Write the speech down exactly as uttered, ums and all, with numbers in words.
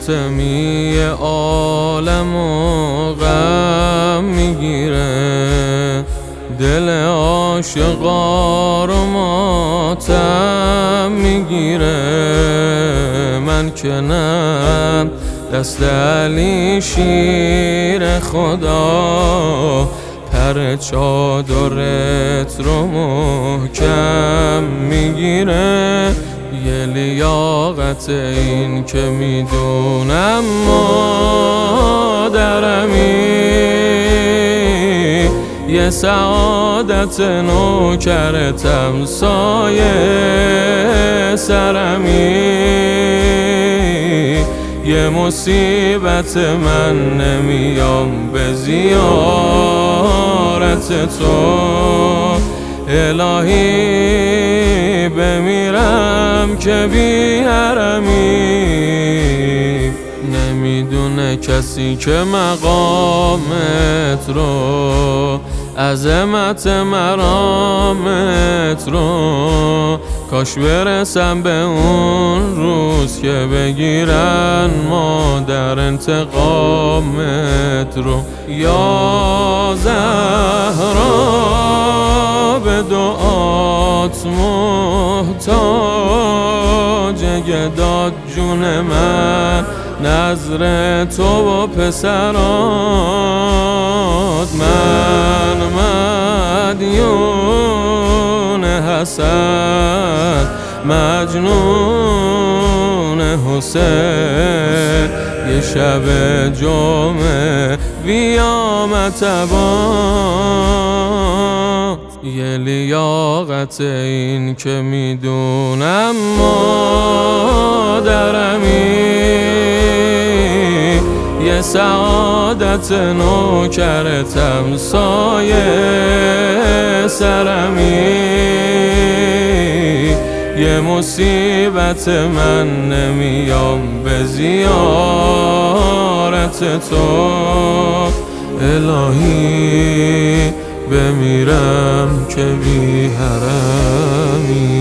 ماتمی عالم و غم میگیره، دل عاشقا رو ماتم میگیره. من که نه دست علی شیر خدا، پر چادرت رو محکم میگیره. یه لیاقت این که میدونم مادرمی، یه سعادت نوکرتم سایه سرمی. یه مصیبت من نمیام به زیارت تو، الهی بمیرم که بی حرمی. نمیدونه کسی که مقامت رو، عظمت مرامت رو، کاش برسم به اون روز که بگیرن مادر انتقامت رو. یا زهرا به دعات محتاج، اگه داد جون من نظر تو و پسرات، من مدیون حسن مجنون حسین. یه شب جمعه بیامت باد، یه لیاقت این که میدونم مادرمی، یه سعادت نوکرتم سایه سرمی. یه مصیبت من نمیام به زیارت تو، الهی بمیرم که بی حرمی.